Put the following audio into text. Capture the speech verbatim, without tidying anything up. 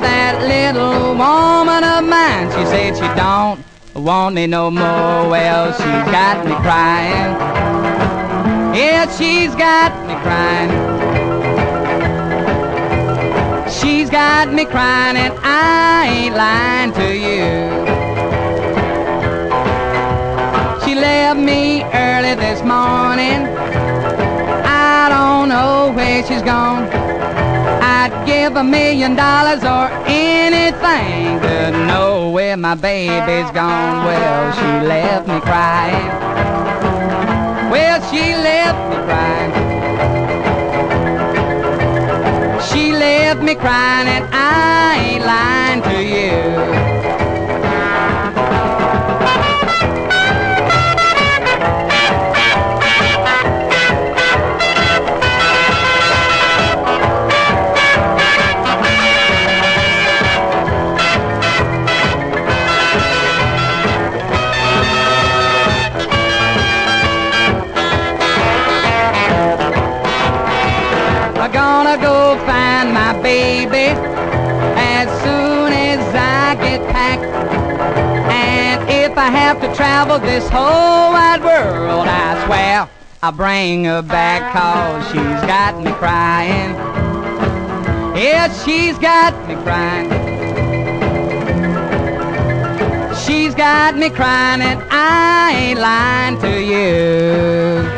that little woman of mine. She said she don't want me no more. Well, she's got me crying. Yeah, she's got me crying. She's got me crying, and I ain't lying to you. She left me early this morning. I don't know where she's gone. I'd give a million dollars or anything to know where my baby's gone. Well, she left me crying. Well, she left me crying. She left me crying, and I ain't lying to you. I'm gonna go find my baby as soon as I get packed. And if I have to travel this whole wide world, I swear I'll bring her back, 'cause she's got me crying. Yes, she's got me crying. She's got me crying, and I ain't lying to you.